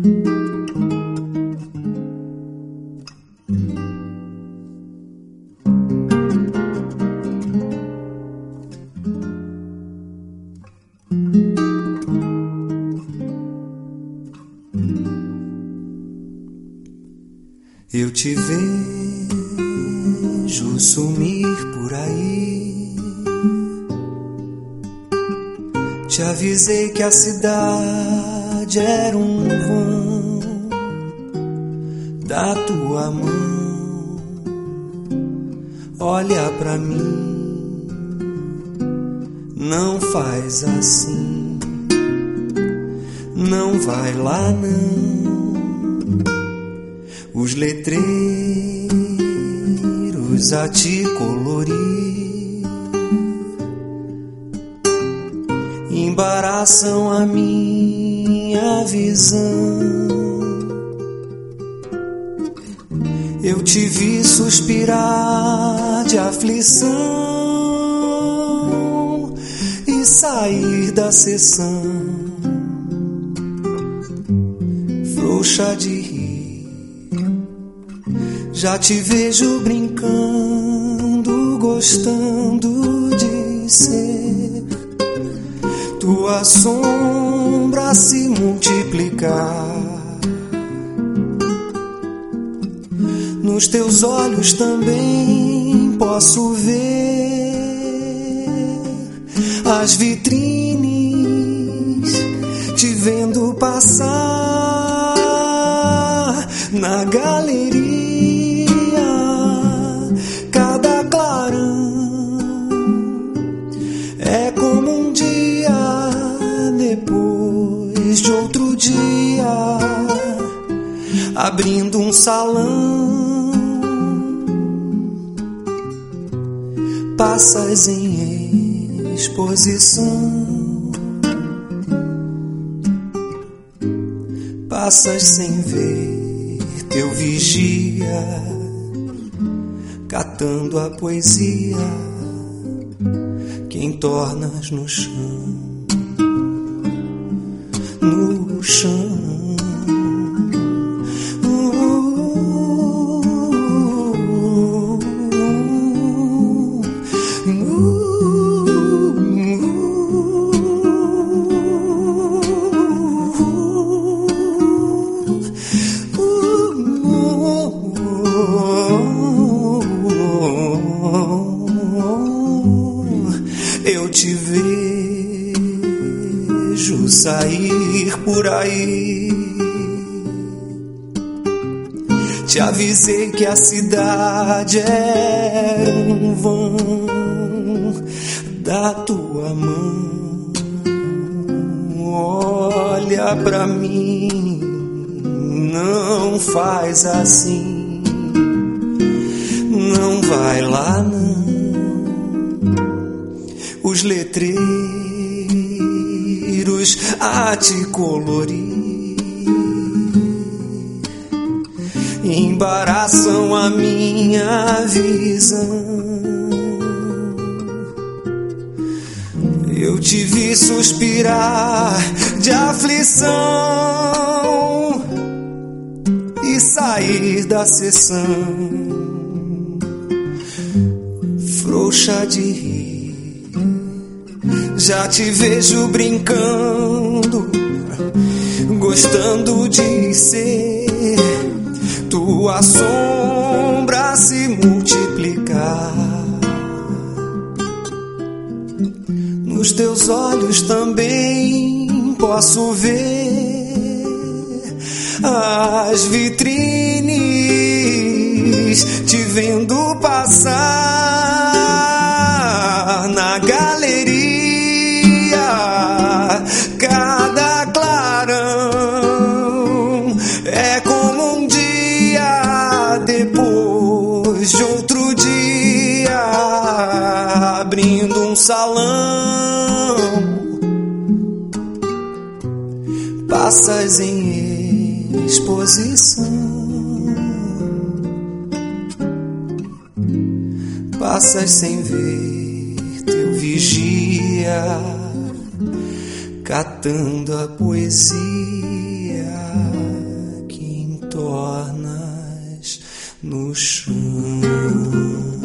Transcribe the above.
Eu te vejo sumir por aí. Te avisei que a cidade era um vão da tua mão. Olha pra mim, não faz assim, não vai lá não. Os letreiros a te colorir embaraçam a minha visão. Eu te vi suspirar de aflição e sair da sessão frouxa de rir. Já te vejo brincando, gostando de ser tua sombra se multiplicar. Nos teus olhos também posso ver as vitrines te vendo passar na galeria. Cada clarão é como um dia depois de outro dia, abrindo um salão. Passas em exposição, passas sem ver teu vigia, catando a poesia que entornas no chão, no chão. Eu te vejo sair por aí. Te avisei que a cidade era um vão da tua mão. Olha pra mim, não faz assim, não vai lá não. Os letreiros a te colorir embaraçam a minha visão. Eu te vi suspirar de aflição e sair da sessão frouxa de rir. Já te vejo brincando, gostando de ser tua sombra se multiplicar. Nos teus olhos também posso ver as vitrines te vendo passar na galeria. Cada clarão é como um dia depois de outro dia, abrindo um salão. Passas em exposição, passas sem ver teu vigia, catando a poesia tornas no chão.